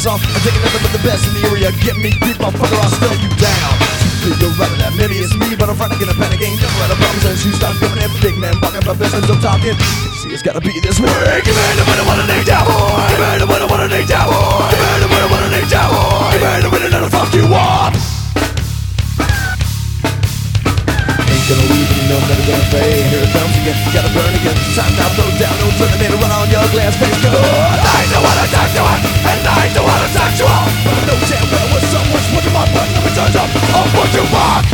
song. I'm taking nothing but the best in the area. Get me creep, motherfucker, I'll still you down. You're running that, maybe it's me, but I'm running in a panic. Ain't never had a problem since you start coming in. Big man walking about business, I'm talking. See, it's gotta be this way. Give me the winner, what a name down, boy. Give me the winner, what a name down, boy. Give me the winner, what a name down, boy. Give me the winner, that'll fuck you up. Ain't gonna leave and you know I'm never gonna fade. Here it comes again, gotta burn again. Time now, throw down, no turn, made a run on your glass face. Good. I know what I talk to it, and I know how to talk to all. But I know damn well what someone's looking my butt. Never turns up, I'll put you back.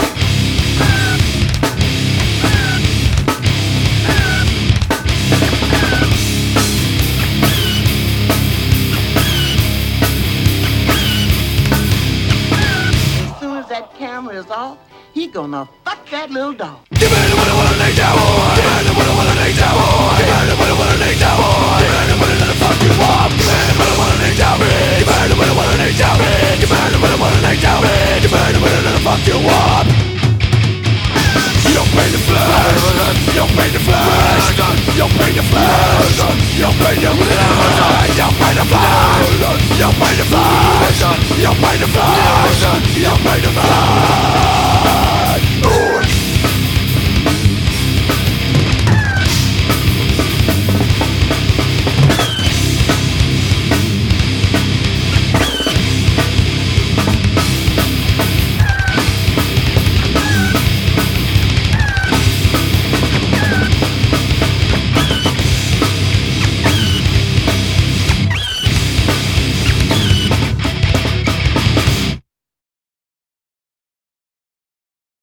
As soon as that camera is off, he gonna fuck that little dog. Give me the winner, what a name down, boy. Give me the winner, what a name down, boy. Give me the winner, what a name down, boy. Give me the winner, that'll fuck you up. Give me the winner, what a name down, boy. Give me the winner, what a name down, boy. Give me the winner, what a name down, boy. Give me the winner, that'll fuck you up. You don't pay the flash. You don't pay the flash. You don't pay the flash. You don't pay the flash. You don't pay the flash. You don't pay the flash. You don't pay the flash. You don't pay the flash.